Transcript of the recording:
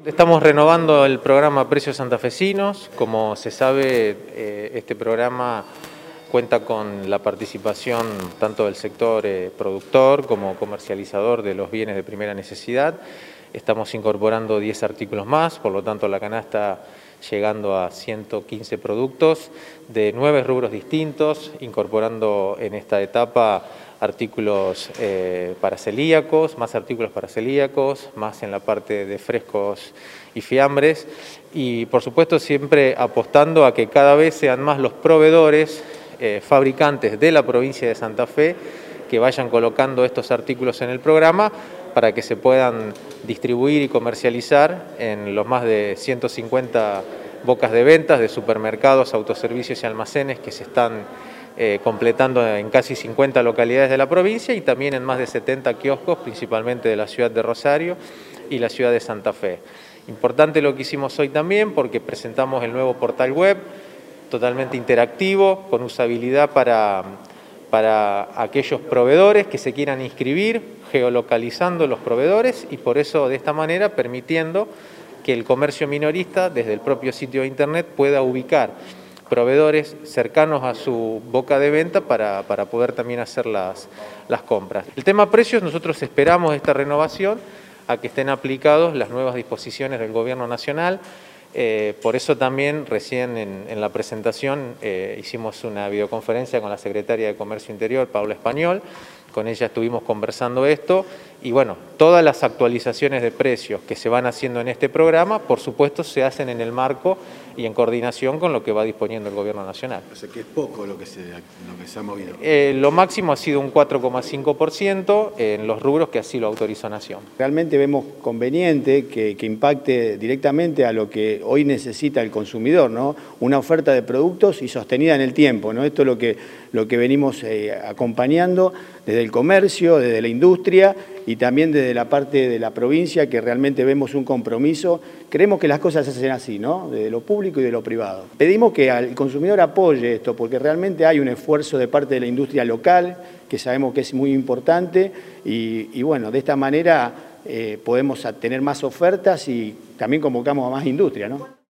Estamos renovando el programa Precios Santafesinos. Como se sabe, este programa cuenta con la participación tanto del sector productor como comercializador de los bienes de primera necesidad. Estamos incorporando 10 artículos más, por lo tanto la canasta llegando a 115 productos de 9 rubros distintos, incorporando en esta etapa artículos para celíacos, más artículos para celíacos, más en la parte de frescos y fiambres, y por supuesto siempre apostando a que cada vez sean más los proveedores, fabricantes de la provincia de Santa Fe que vayan colocando estos artículos en el programa para que se puedan distribuir y comercializar en los más de 150 bocas de ventas de supermercados, autoservicios y almacenes que se están completando en casi 50 localidades de la provincia y también en más de 70 kioscos, principalmente de la ciudad de Rosario y la ciudad de Santa Fe. Importante lo que hicimos hoy también porque presentamos el nuevo portal web, totalmente interactivo, con usabilidad para aquellos proveedores que se quieran inscribir, geolocalizando los proveedores y por eso de esta manera permitiendo que el comercio minorista desde el propio sitio de internet pueda ubicar proveedores cercanos a su boca de venta para poder también hacer las compras. El tema precios, nosotros esperamos esta renovación a que estén aplicados las nuevas disposiciones del Gobierno Nacional. Por eso también recién en la presentación hicimos una videoconferencia con la Secretaria de Comercio Interior, Paula Español. Con ella estuvimos conversando esto y bueno, todas las actualizaciones de precios que se van haciendo en este programa, por supuesto, se hacen en el marco y en coordinación con lo que va disponiendo el Gobierno Nacional. O sea que es poco lo que se ha movido. Lo máximo ha sido un 4,5% en los rubros que así lo autorizó Nación. Realmente vemos conveniente que impacte directamente a lo que hoy necesita el consumidor, ¿no? Una oferta de productos y sostenida en el tiempo, ¿no? Esto es lo que venimos acompañando desde el comercio, desde la industria y también desde la parte de la provincia, que realmente vemos un compromiso. Creemos que las cosas se hacen así, ¿no? De lo público y de lo privado. Pedimos que al consumidor apoye esto, porque realmente hay un esfuerzo de parte de la industria local, que sabemos que es muy importante, y bueno, de esta manera podemos tener más ofertas y también convocamos a más industria, ¿no?